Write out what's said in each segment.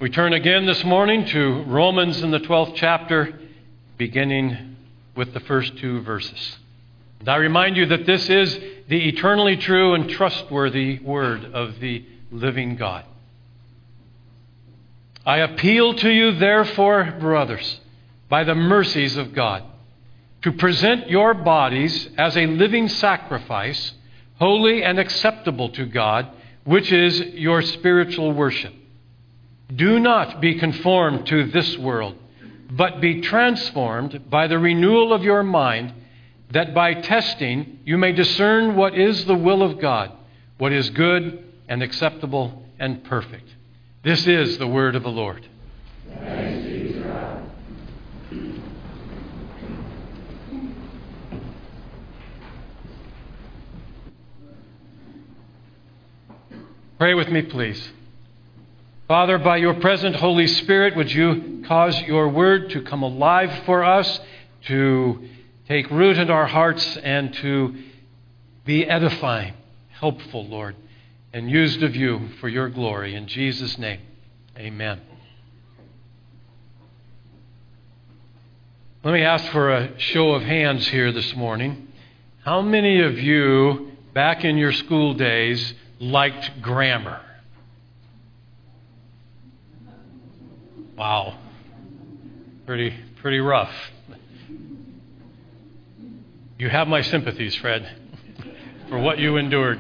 We turn again this morning to Romans in the 12th chapter, beginning with the first two verses. And I remind you that this is the eternally true and trustworthy word of the living God. I appeal to you, therefore, brothers, by the mercies of God, to present your bodies as a living sacrifice, holy and acceptable to God, which is your spiritual worship. Do not be conformed to this world, but be transformed by the renewal of your mind, that by testing you may discern what is the will of God, what is good and acceptable and perfect. This is the word of the Lord. Thanks be to God. Pray with me, please. Father, by your present Holy Spirit, would you cause your word to come alive for us, to take root in our hearts, and to be edifying, helpful, Lord, and used of you for your glory. In Jesus' name, amen. Let me ask for a show of hands here this morning. How many of you, back in your school days, liked grammar? Wow. Pretty rough. You have my sympathies, Fred, for what you endured.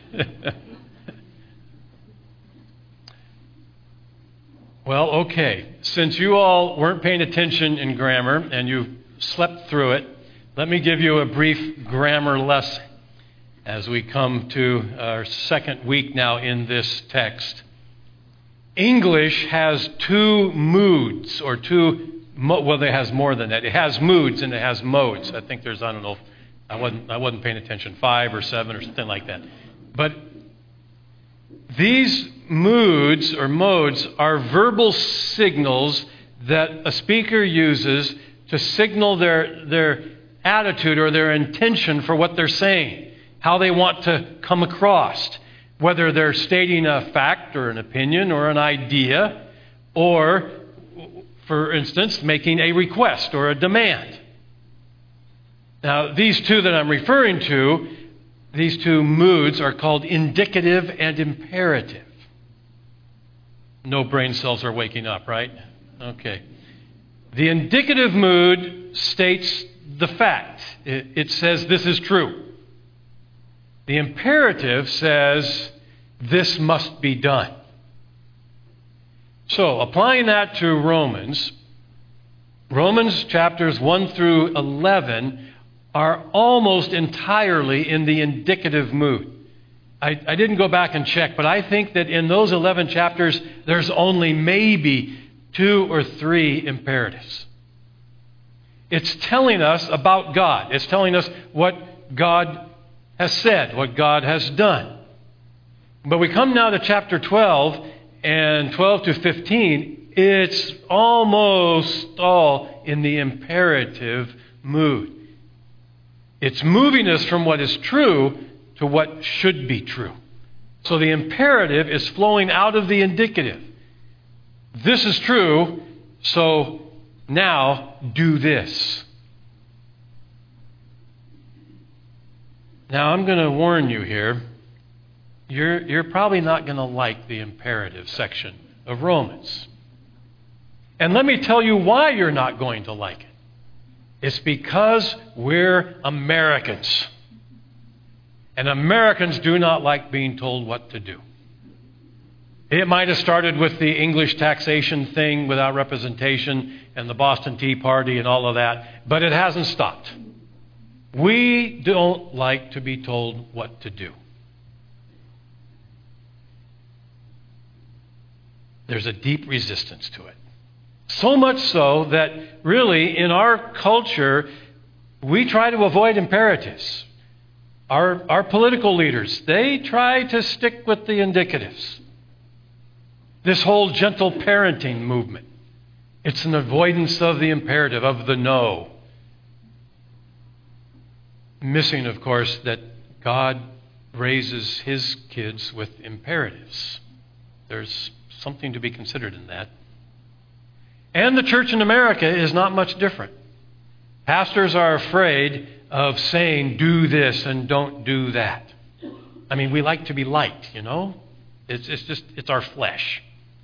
Well, okay. Since you all weren't paying attention in grammar and you slept through it, let me give you a brief grammar lesson as we come to our second week now in this text. English has two moods, or well, it has more than that. It has moods and it has modes. I think there's, I don't know, I wasn't paying attention, 5 or 7 or something like that. But these moods or modes are verbal signals that a speaker uses to signal their attitude or their intention for what they're saying, how they want to come across. Whether they're stating a fact or an opinion or an idea, or, for instance, making a request or a demand. Now, these two that I'm referring to, these two moods are called indicative and imperative. No brain cells are waking up, right? Okay. The indicative mood states the fact. It says this is true. The imperative says, this must be done. So, applying that to Romans chapters 1 through 11 are almost entirely in the indicative mood. I didn't go back and check, but I think that in those 11 chapters, there's only maybe 2 or 3 imperatives. It's telling us about God. It's telling us what God has said, what God has done. But we come now to chapter 12, and 12 to 15, it's almost all in the imperative mood. It's moving us from what is true to what should be true. So the imperative is flowing out of the indicative. This is true, so now do this. Now, I'm going to warn you here. You're probably not going to like the imperative section of Romans. And let me tell you why you're not going to like it. It's because we're Americans. And Americans do not like being told what to do. It might have started with the English taxation thing without representation and the Boston Tea Party and all of that, but it hasn't stopped. We don't like to be told what to do. There's a deep resistance to it. So much so that really in our culture, we try to avoid imperatives. Our political leaders, they try to stick with the indicatives. This whole gentle parenting movement, it's an avoidance of the imperative, of the no. Missing, of course, that God raises his kids with imperatives. There's something to be considered in that. And the church in America is not much different. Pastors are afraid of saying, do this and don't do that. I mean, we like to be liked, you know? It's our flesh.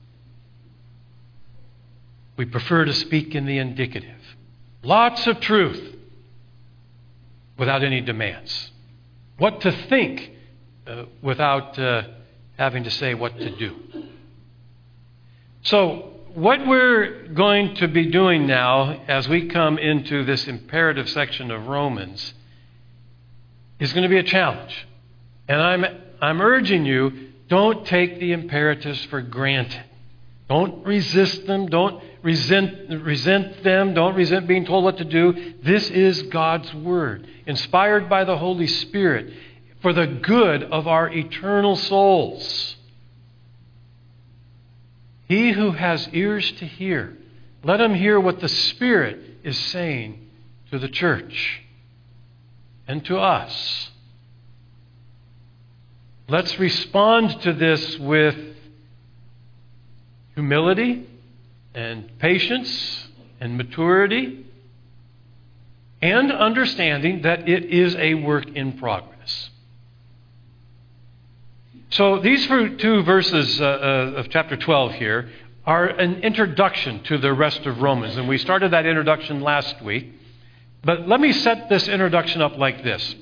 We prefer to speak in the indicative. Lots of truth without any demands. What to think without having to say what to do. So, what we're going to be doing now as we come into this imperative section of Romans is going to be a challenge. And I'm urging you, don't take the imperatives for granted. Don't resist them. Don't resent them. Don't resent being told what to do. This is God's Word, inspired by the Holy Spirit for the good of our eternal souls. He who has ears to hear, let him hear what the Spirit is saying to the church and to us. Let's respond to this with humility and patience and maturity and understanding that it is a work in progress. So these two verses of chapter 12 here are an introduction to the rest of Romans. And we started that introduction last week. But let me set this introduction up like this.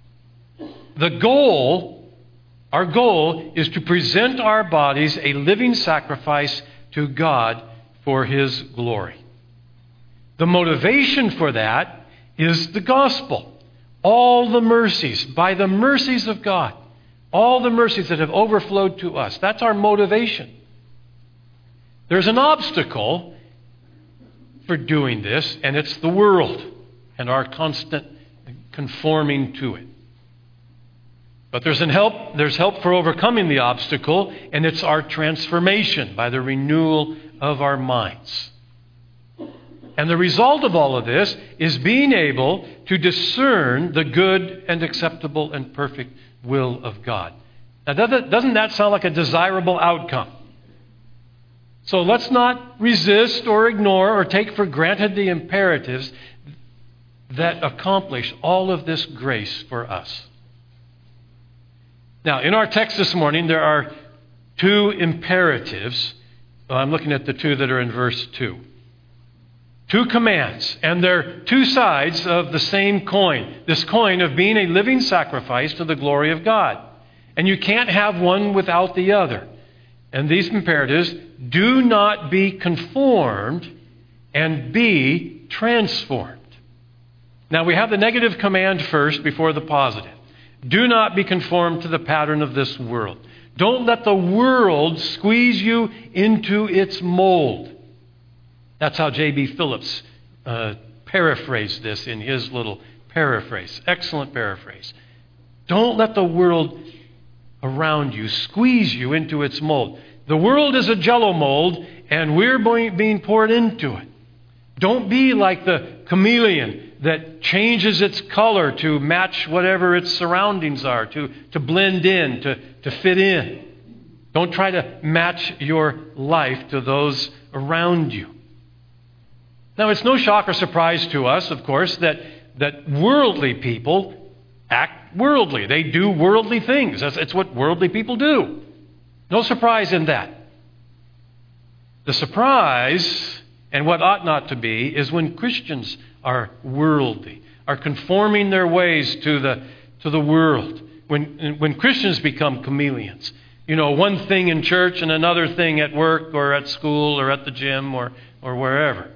Our goal is to present our bodies a living sacrifice to God for His glory. The motivation for that is the gospel. All the mercies, by the mercies of God. All the mercies that have overflowed to us. That's our motivation. There's an obstacle for doing this, and it's the world and our constant conforming to it. But there's help for overcoming the obstacle, and it's our transformation by the renewal of our minds. And the result of all of this is being able to discern the good and acceptable and perfect will of God. Now, doesn't that sound like a desirable outcome? So let's not resist or ignore or take for granted the imperatives that accomplish all of this grace for us. Now, in our text this morning, there are two imperatives. I'm looking at the two that are in verse 2. Two commands, and they're two sides of the same coin. This coin of being a living sacrifice to the glory of God. And you can't have one without the other. And these imperatives, do not be conformed and be transformed. Now we have the negative command first before the positive. Do not be conformed to the pattern of this world. Don't let the world squeeze you into its mold. That's how J.B. Phillips paraphrased this in his little paraphrase. Excellent paraphrase. Don't let the world around you squeeze you into its mold. The world is a jello mold, and we're being poured into it. Don't be like the chameleon that changes its color to match whatever its surroundings are, to blend in, to fit in. Don't try to match your life to those around you. Now, it's no shock or surprise to us, of course, that worldly people act worldly. They do worldly things. It's what worldly people do. No surprise in that. The surprise, and what ought not to be, is when Christians are worldly, are conforming their ways to the world. When Christians become chameleons. You know, one thing in church and another thing at work or at school or at the gym or wherever.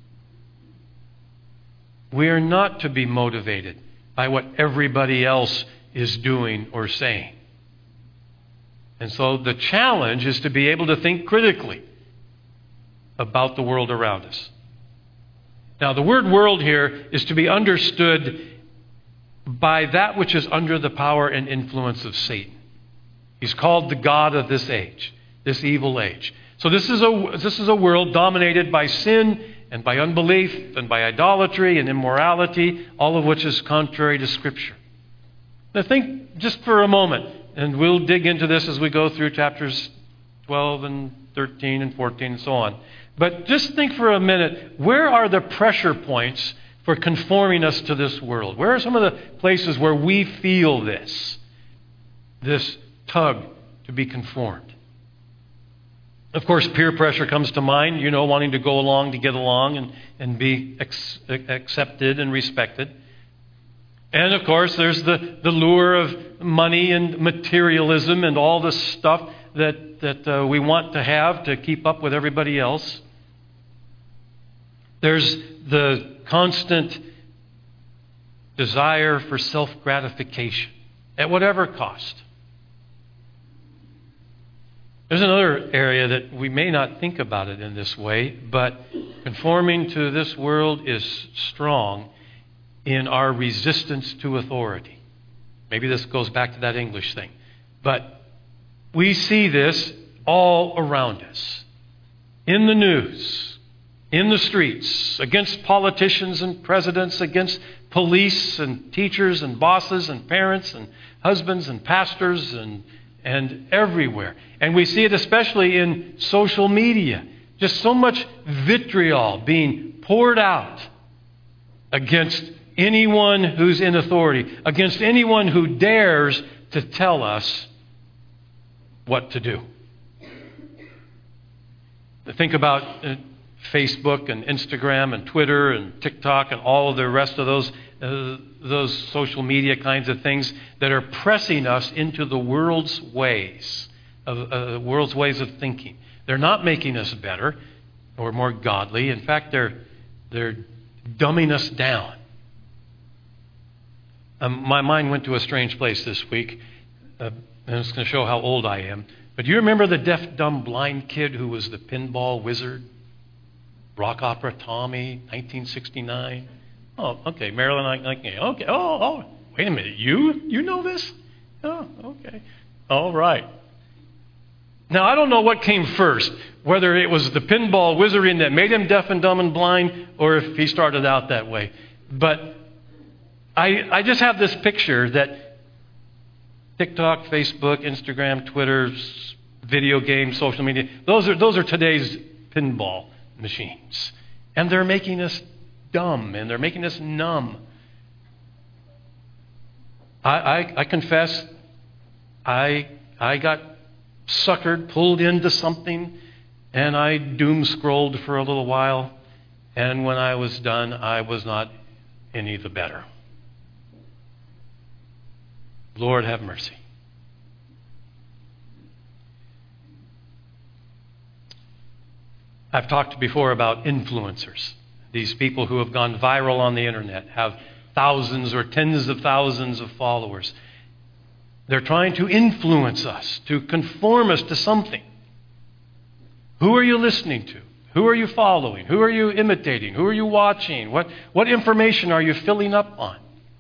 We are not to be motivated by what everybody else is doing or saying. And so the challenge is to be able to think critically about the world around us. Now, the word world here is to be understood by that which is under the power and influence of Satan. He's called the god of this age, this evil age. So this is a world dominated by sin and by unbelief and by idolatry and immorality, all of which is contrary to Scripture. Now think just for a moment, and we'll dig into this as we go through chapters 12 and 13 and 14 and so on. But just think for a minute, where are the pressure points for conforming us to this world? Where are some of the places where we feel this tug to be conformed? Of course, peer pressure comes to mind, wanting to go along to get along and be accepted and respected. And of course, there's the lure of money and materialism and all the stuff that we want to have to keep up with everybody else. There's the constant desire for self-gratification at whatever cost. There's another area that we may not think about it in this way, but conforming to this world is strong in our resistance to authority. Maybe this goes back to that English thing. But we see this all around us. In the news, in the streets, against politicians and presidents, against police and teachers and bosses and parents and husbands and pastors and everywhere. And we see it especially in social media. Just so much vitriol being poured out against anyone who's in authority, against anyone who dares to tell us what to do. Think about Facebook and Instagram and Twitter and TikTok and all of the rest of those social media kinds of things that are pressing us into the world's ways of thinking. They're not making us better or more godly. In fact, they're dumbing us down. My mind went to a strange place this week, and it's going to show how old I am. But do you remember the deaf, dumb, blind kid who was the pinball wizard? Rock opera Tommy, 1969. Oh, okay, Marilyn. Okay. Oh, wait a minute. You know this? Oh, okay. All right. Now, I don't know what came first, whether it was the pinball wizarding that made him deaf and dumb and blind, or if he started out that way. But I just have this picture that TikTok, Facebook, Instagram, Twitter, video games, social media, those are today's pinball machines. And they're making us dumb, and they're making us numb. I confess, I got suckered, pulled into something, and I doom scrolled for a little while, and when I was done, I was not any the better. Lord have mercy. I've talked before about influencers. These people who have gone viral on the internet, have thousands or tens of thousands of followers. They're trying to influence us, to conform us to something. Who are you listening to? Who are you following? Who are you imitating? Who are you watching? What information are you filling up on?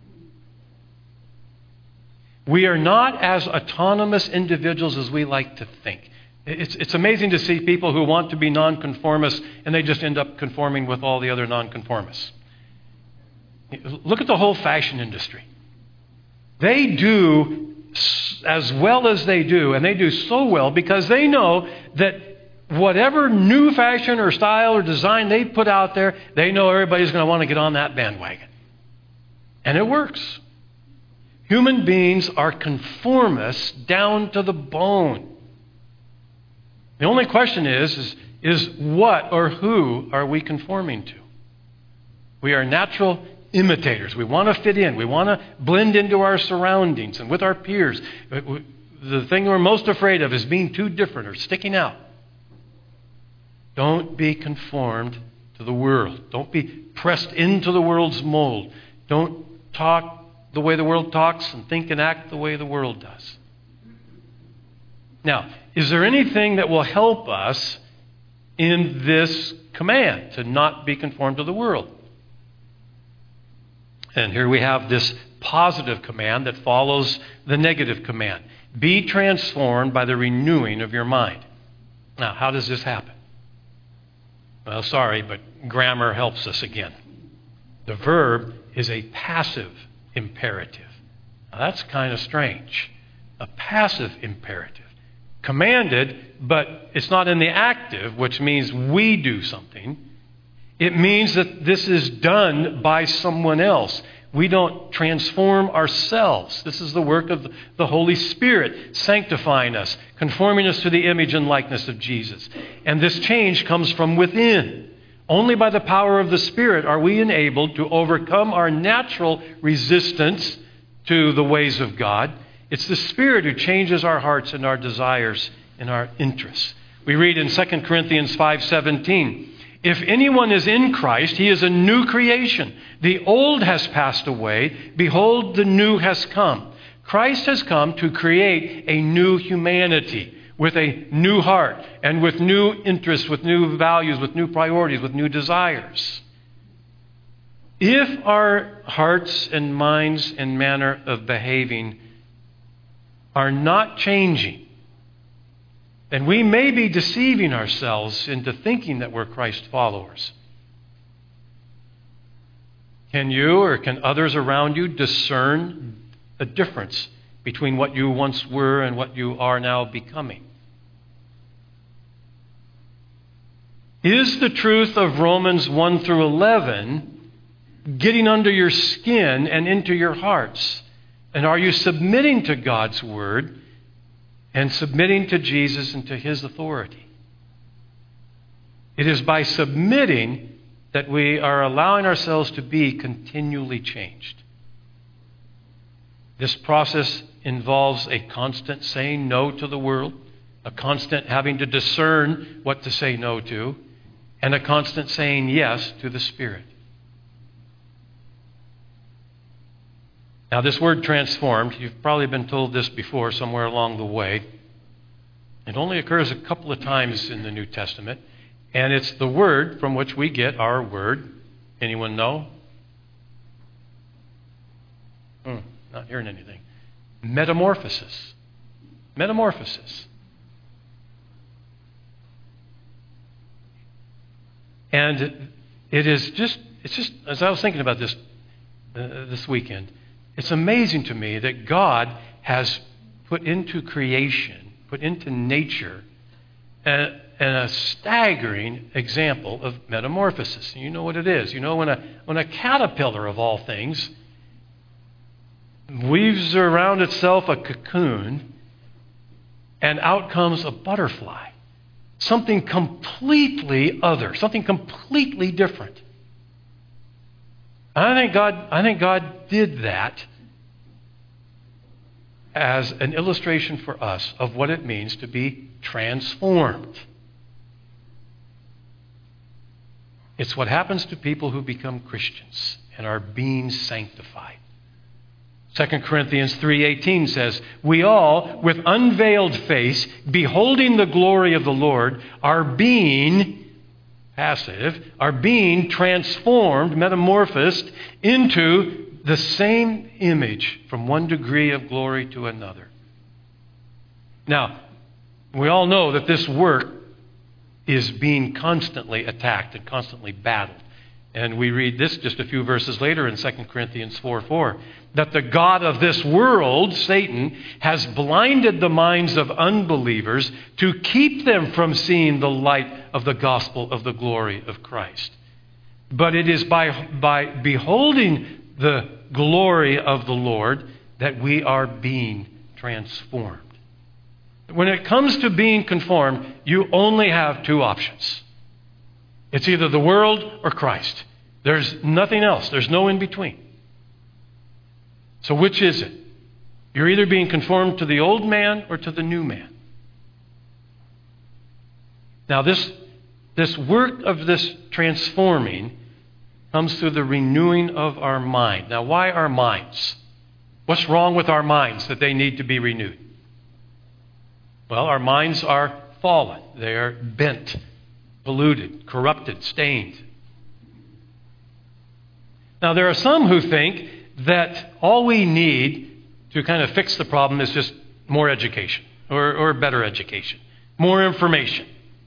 We are not as autonomous individuals as we like to think. It's amazing to see people who want to be nonconformists and they just end up conforming with all the other nonconformists. Look at the whole fashion industry. They do as well as they do, and they do so well because they know that whatever new fashion or style or design they put out there, they know everybody's going to want to get on that bandwagon. And it works. Human beings are conformists down to the bone. The only question is what or who are we conforming to? We are natural imitators. We want to fit in. We want to blend into our surroundings and with our peers. The thing we're most afraid of is being too different or sticking out. Don't be conformed to the world. Don't be pressed into the world's mold. Don't talk the way the world talks and think and act the way the world does. Now, is there anything that will help us in this command to not be conformed to the world? And here we have this positive command that follows the negative command. Be transformed by the renewing of your mind. Now, how does this happen? Well, sorry, but grammar helps us again. The verb is a passive imperative. Now, that's kind of strange. A passive imperative. commanded, but it's not in the active, which means we do something. It means that this is done by someone else. We don't transform ourselves. This is the work of the Holy Spirit, sanctifying us, conforming us to the image and likeness of Jesus. And this change comes from within. Only by the power of the Spirit are we enabled to overcome our natural resistance to the ways of God. It's the Spirit who changes our hearts and our desires and our interests. We read in 2 Corinthians 5:17, if anyone is in Christ, he is a new creation. The old has passed away. Behold, the new has come. Christ has come to create a new humanity with a new heart and with new interests, with new values, with new priorities, with new desires. If our hearts and minds and manner of behaving are not changing, then we may be deceiving ourselves into thinking that we're Christ followers. Can you or can others around you discern a difference between what you once were and what you are now becoming? Is the truth of Romans 1 through 11 getting under your skin and into your hearts? And are you submitting to God's word and submitting to Jesus and to his authority? It is by submitting that we are allowing ourselves to be continually changed. This process involves a constant saying no to the world, a constant having to discern what to say no to, and a constant saying yes to the Spirit. Now, this word transformed, you've probably been told this before somewhere along the way. It only occurs a couple of times in the New Testament, and it's the word from which we get our word. Anyone know? Not hearing anything. Metamorphosis. Metamorphosis. And it's just, as I was thinking about this this weekend, it's amazing to me that God has put into creation, put into nature, a staggering example of metamorphosis. And you know what it is. You know, when a caterpillar, of all things, weaves around itself a cocoon, and out comes a butterfly. Something completely other, something completely different. I think God did that as an illustration for us of what it means to be transformed. It's what happens to people who become Christians and are being sanctified. 2 Corinthians 3:18 says, we all, with unveiled face, beholding the glory of the Lord, are being transformed, metamorphosed into the same image from one degree of glory to another. Now, we all know that this work is being constantly attacked and constantly battled. And we read this just a few verses later in 2 Corinthians 4:4, that the God of this world, Satan, has blinded the minds of unbelievers to keep them from seeing the light of the gospel of the glory of Christ. But it is by beholding the glory of the Lord that we are being transformed. When it comes to being conformed, you only have two options. It's either the world or Christ. There's nothing else. There's no in between. So which is it? You're either being conformed to the old man or to the new man. Now this work of this transforming comes through the renewing of our mind. Now why our minds? What's wrong with our minds that they need to be renewed? Well, our minds are fallen. They are bent, polluted, corrupted, stained. Now, there are some who think that all we need to kind of fix the problem is just more education or better education, more information.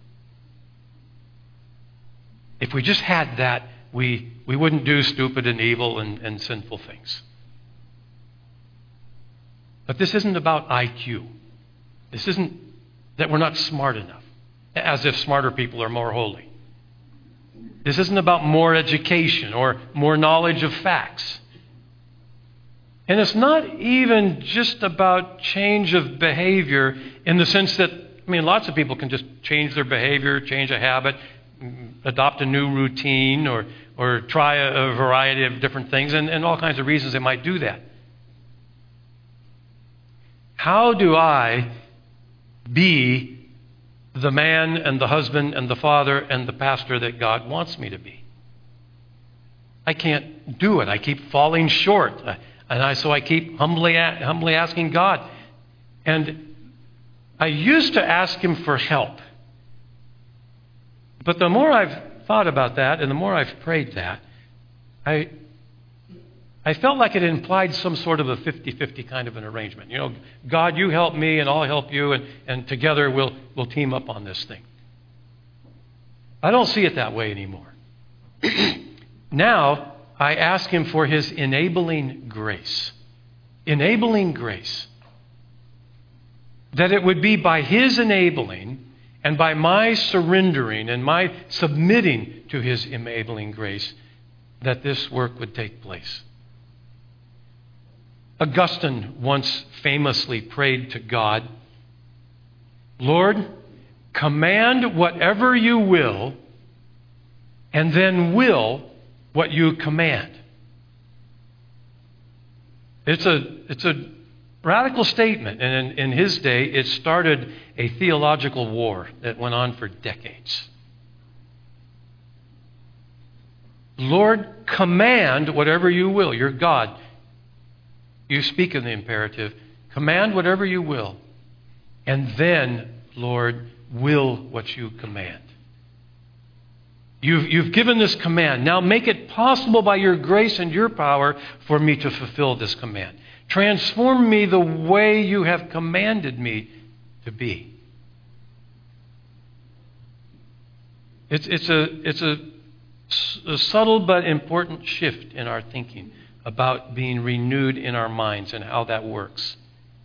If we just had that, we wouldn't do stupid and evil and sinful things. But this isn't about IQ. This isn't that we're not smart enough, as if smarter people are more holy. This isn't about more education or more knowledge of facts. And it's not even just about change of behavior in the sense that, lots of people can just change their behavior, change a habit, adopt a new routine, or try a variety of different things, and all kinds of reasons they might do that. How do I be the man and the husband and the father and the pastor that God wants me to be? I can't do it. I keep falling short. So I keep humbly asking God. And I used to ask Him for help. But the more I've thought about that and the more I've prayed that, I felt like it implied some sort of a 50-50 kind of an arrangement. God, you help me and I'll help you, and together we'll team up on this thing. I don't see it that way anymore. Now, I ask Him for His enabling grace. Enabling grace. That it would be by His enabling and by my surrendering and my submitting to His enabling grace that this work would take place. Augustine once famously prayed to God, Lord, command whatever you will, and then will what you command. It's a radical statement, and in his day, it started a theological war that went on for decades. Lord, command whatever you will. You're God. You speak in the imperative. Command whatever you will. And then, Lord, will what you command. You've given this command. Now make it possible by your grace and your power for me to fulfill this command. Transform me the way you have commanded me to be. It's a subtle but important shift in our thinking about being renewed in our minds and how that works.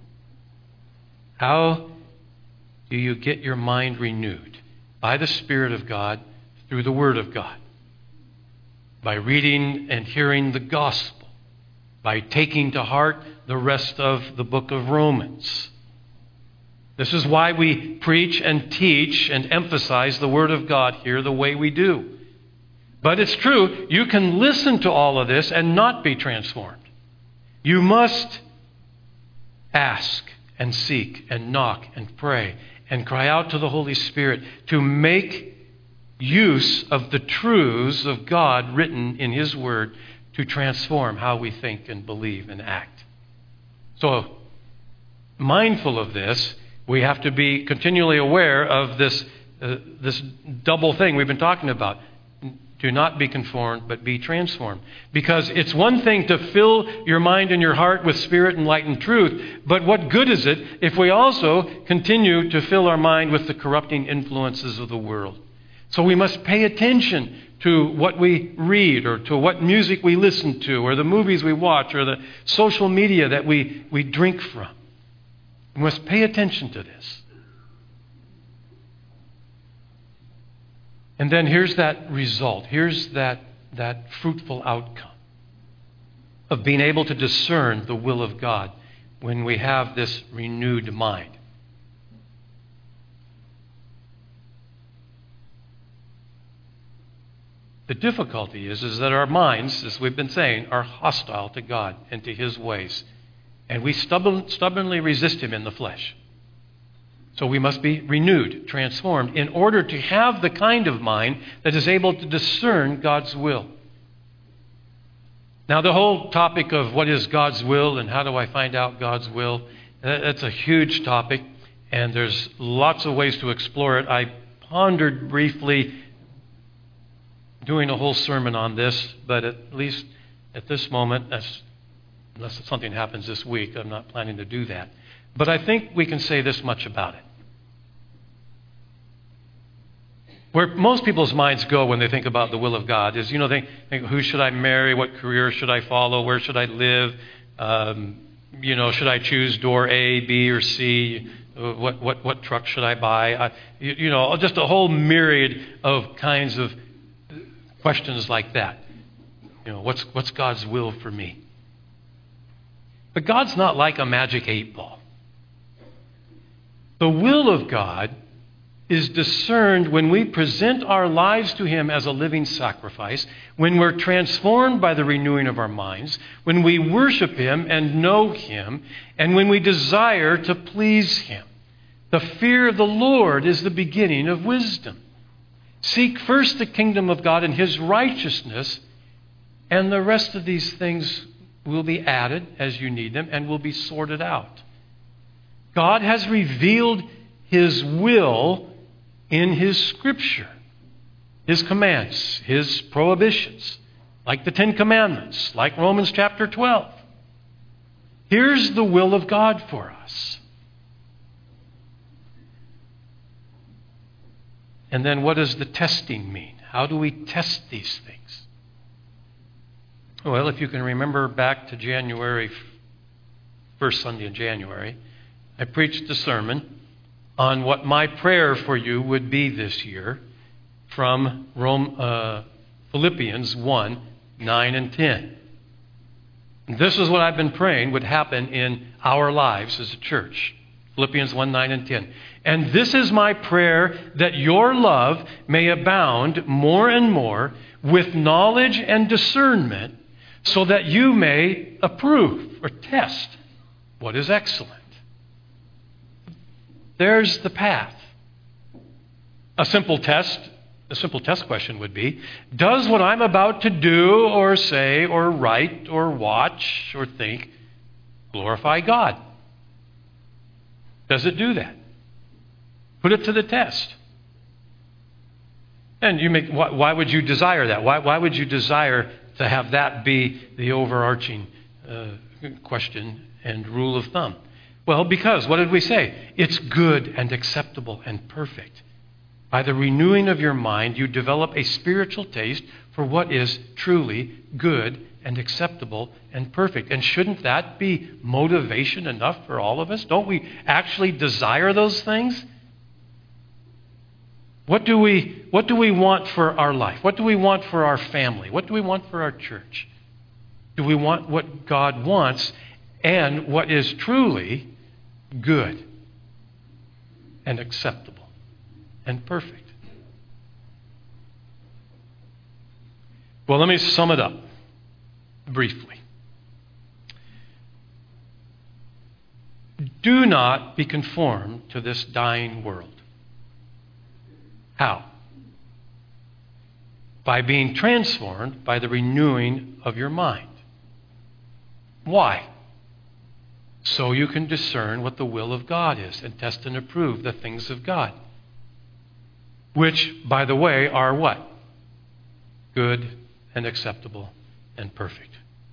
How do you get your mind renewed? By the Spirit of God, through the Word of God. By reading and hearing the gospel. By taking to heart the rest of the book of Romans. This is why we preach and teach and emphasize the Word of God here the way we do. But it's true, you can listen to all of this and not be transformed. You must ask and seek and knock and pray and cry out to the Holy Spirit to make use of the truths of God written in His Word to transform how we think and believe and act. So, mindful of this, we have to be continually aware of this double thing we've been talking about. Do not be conformed, but be transformed. Because it's one thing to fill your mind and your heart with Spirit and light and truth, but what good is it if we also continue to fill our mind with the corrupting influences of the world? So we must pay attention to what we read, or to what music we listen to, or the movies we watch, or the social media that we drink from. We must pay attention to this. And then here's that result. Here's that fruitful outcome of being able to discern the will of God when we have this renewed mind. The difficulty is that our minds, as we've been saying, are hostile to God and to His ways. And we stubbornly resist Him in the flesh. So we must be renewed, transformed, in order to have the kind of mind that is able to discern God's will. Now, the whole topic of what is God's will and how do I find out God's will, that's a huge topic, and there's lots of ways to explore it. I pondered briefly doing a whole sermon on this, but at least at this moment, unless something happens this week, I'm not planning to do that. But I think we can say this much about it. Where most people's minds go when they think about the will of God is, they think, who should I marry? What career should I follow? Where should I live? Should I choose door A, B, or C? What truck should I buy? Just a whole myriad of kinds of questions like that. What's God's will for me? But God's not like a magic 8-ball. The will of God is discerned when we present our lives to Him as a living sacrifice, when we're transformed by the renewing of our minds, when we worship Him and know Him, and when we desire to please Him. The fear of the Lord is the beginning of wisdom. Seek first the kingdom of God and His righteousness, and the rest of these things will be added as you need them and will be sorted out. God has revealed His will in His Scripture, His commands, His prohibitions, like the 10 Commandments, like Romans chapter 12. Here's the will of God for us. And then what does the testing mean? How do we test these things? Well, if you can remember back to January, first Sunday in January, I preached a sermon on what my prayer for you would be this year from Philippians 1, 9 and 10. And this is what I've been praying would happen in our lives as a church. Philippians 1, 9 and 10. And this is my prayer, that your love may abound more and more with knowledge and discernment, so that you may approve or test what is excellent. There's the path. A simple test question would be, does what I'm about to do or say or write or watch or think glorify God? Does it do that? Put it to the test. And why would you desire that? Why would you desire to have that be the overarching question and rule of thumb? Well, because, what did we say? It's good and acceptable and perfect. By the renewing of your mind, you develop a spiritual taste for what is truly good and acceptable and perfect. And shouldn't that be motivation enough for all of us? Don't we actually desire those things? What do we want for our life? What do we want for our family? What do we want for our church? Do we want what God wants and what is truly good and acceptable and perfect? Well, let me sum it up briefly. Do not be conformed to this dying world. How? By being transformed by the renewing of your mind. Why? So you can discern what the will of God is and test and approve the things of God. Which, by the way, are what? Good and acceptable and perfect.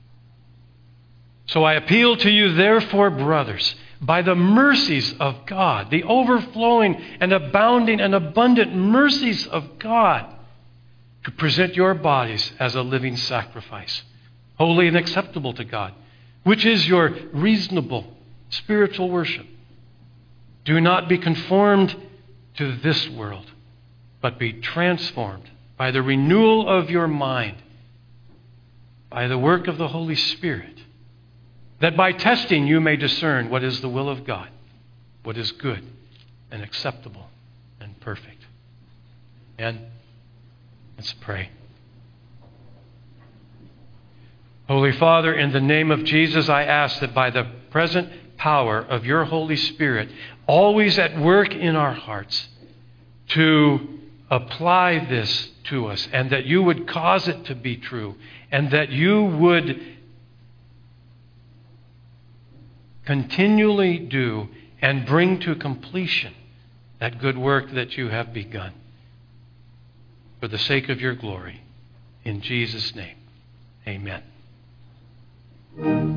So I appeal to you, therefore, brothers, by the mercies of God, the overflowing and abounding and abundant mercies of God, to present your bodies as a living sacrifice, holy and acceptable to God, which is your reasonable spiritual worship. Do not be conformed to this world, but be transformed by the renewal of your mind, by the work of the Holy Spirit, that by testing you may discern what is the will of God, what is good and acceptable and perfect. And let's pray. Holy Father, in the name of Jesus, I ask that by the present power of your Holy Spirit, always at work in our hearts, to apply this to us, and that you would cause it to be true, and that you would continually do and bring to completion that good work that you have begun. For the sake of your glory. In Jesus' name, amen.